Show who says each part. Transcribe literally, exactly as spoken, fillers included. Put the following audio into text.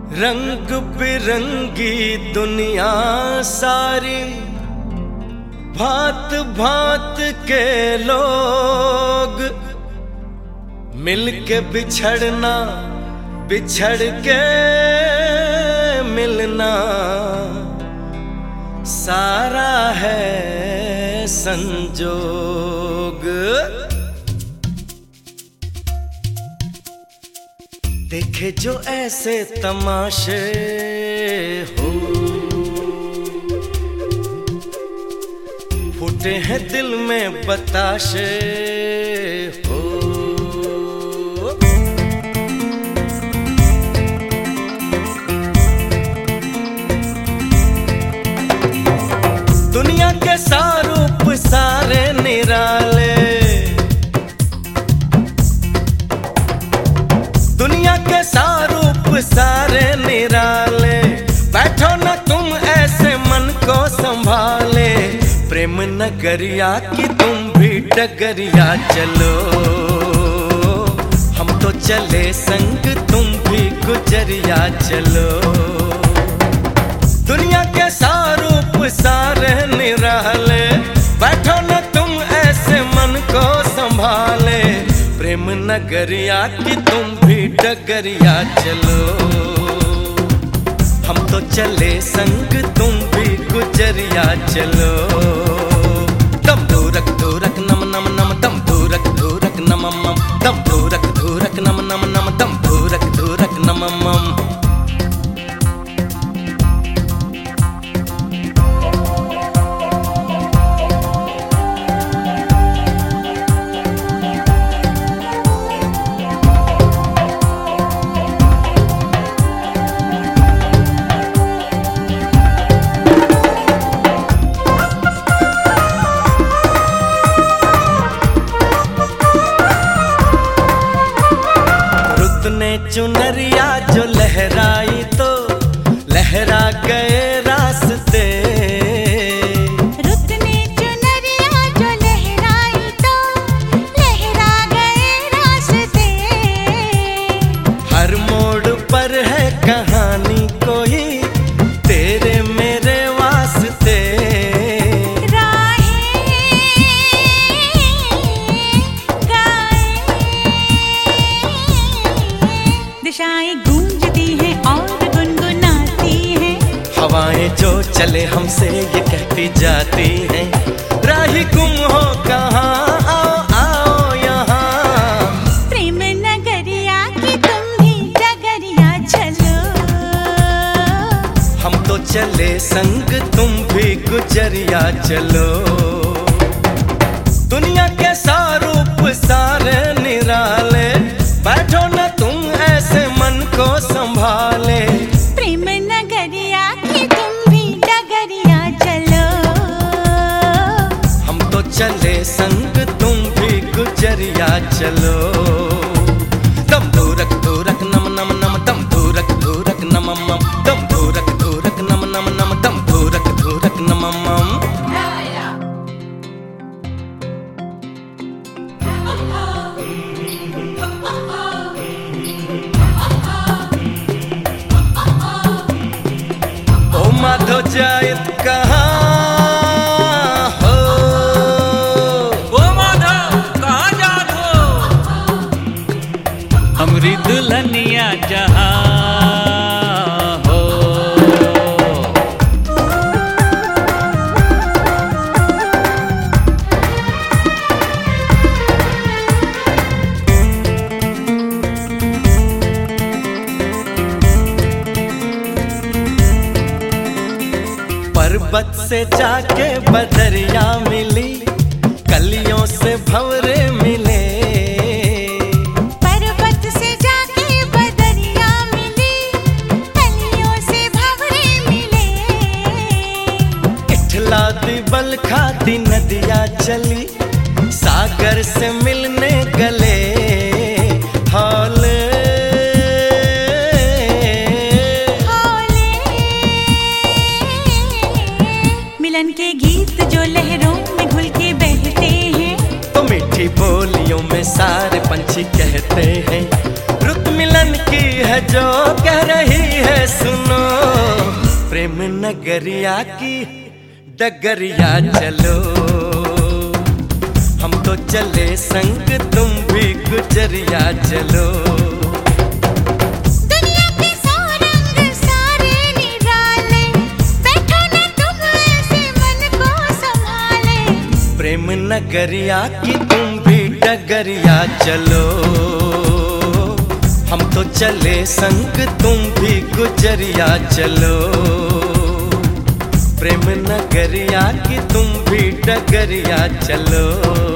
Speaker 1: रंग बिरंगी दुनिया सारी, भांत भांत के लोग मिलके बिछड़ना, बिछड़ के मिलना, सारा है संजोग। देखे जो ऐसे तमाशे हो, फूटे हैं दिल में बताशे हो। दुनिया के सारूप सारे निराले, दुनिया के सारूप सारे निराले, बैठो न तुम ऐसे मन को संभाले। प्रेम नगरिया की तुम भी डगरिया चलो, हम तो चले संग तुम भी गुजरिया चलो। दुनिया के सारूप सारे निराले, बैठो न तुम ऐसे मन को संभाले। प्रेम नगरिया की तुम भी डगरिया चलो, हम तो चले संग तुम भी गुजरिया चलो। दम धूरक धूरक नम नम नम, दम धूरक धूरक नम मम, दम धूरक धूरक नम नम नम, दम धूरक धूरक नम मम। चुनरिया जो लहराई तो लहरा गए रास्ते,
Speaker 2: रुत ने चुनरिया जो लहराई तो लहरा गए रास्ते।
Speaker 1: हर मोड़ पर है कहानी कोई तेरे मेरे वास्ते।
Speaker 2: दिशाएं गूंजती हैं और गुनगुनाती हैं,
Speaker 1: हवाएं जो चले हमसे ये कहती जाती हैं। राही गुम हो कहाँ, आओ आओ यहाँ।
Speaker 2: प्रेम नगरिया की तुम भी डगरिया चलो,
Speaker 1: हम तो चले संग तुम भी गुजरिया चलो। दुनिया के सारूप सारे निराले, बैठो न तुम ऐसे मन को संभाले।
Speaker 2: प्रेम नगरिया की तुम भी डगरिया चलो,
Speaker 1: हम तो चले संग तुम भी गुजरिया चलो। दम धूरक धूरक नम नम नम, दम धूरक धूरक नम मम, दम धूरक धूरक नम नम नम, दम धूरक धूरक नम मम। माधो जायत कहाँ हो,
Speaker 3: ओ माधव कहाँ जात हो। हमरी दुल्हनिया जहाँ हो,
Speaker 1: पर्वत से जाके बदरिया मिली, कलियों से भंवरे मिले।
Speaker 2: पर्वत से जाके बदरिया मिली, कलियों से भंवरे मिले।
Speaker 1: इठला दी बल खाती नदिया चली, सागर से मिलने गले। हौले
Speaker 2: मिलन के गीत जो लहरों में घुल के बहते हैं,
Speaker 1: तो मीठी बोलियों में सारे पंछी कहते हैं। रुत मिलन की है जो कह रही है सुनो, प्रेम नगरिया की डगरिया चलो। हम तो चले संग तुम भी गुजरिया चलो।
Speaker 2: दुनिया के सौ रंग सारे निराले, बैठो न तुम ऐसे मन को संभाले।
Speaker 1: प्रेम नगरिया की तुम भी डगरिया चलो। हम तो चले संग तुम भी गुजरिया चलो। प्रेम नगरिया की तुम भी डगरिया चलो।